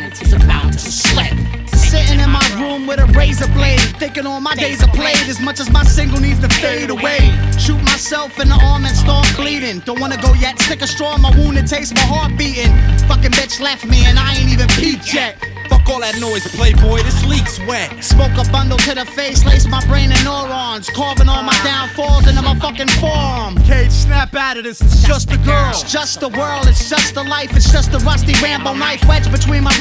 humanity's about to slip. Sitting in my room with a razor blade, thinking all my days are played. As much as my single needs to fade away, shoot myself in the arm and start bleeding. Don't wanna go yet, stick a straw in my wound and taste my heart beating. Fucking bitch left me and I ain't even peaked yet. Fuck all that noise, Playboy, this leak's wet. Smoke a bundle to the face, lace my brain and neurons, carving all my downfalls into my fucking forearm. Cage, snap out of this, it's just a girl. It's just the world, it's just the life, it's just a rusty Rambo knife wedged between my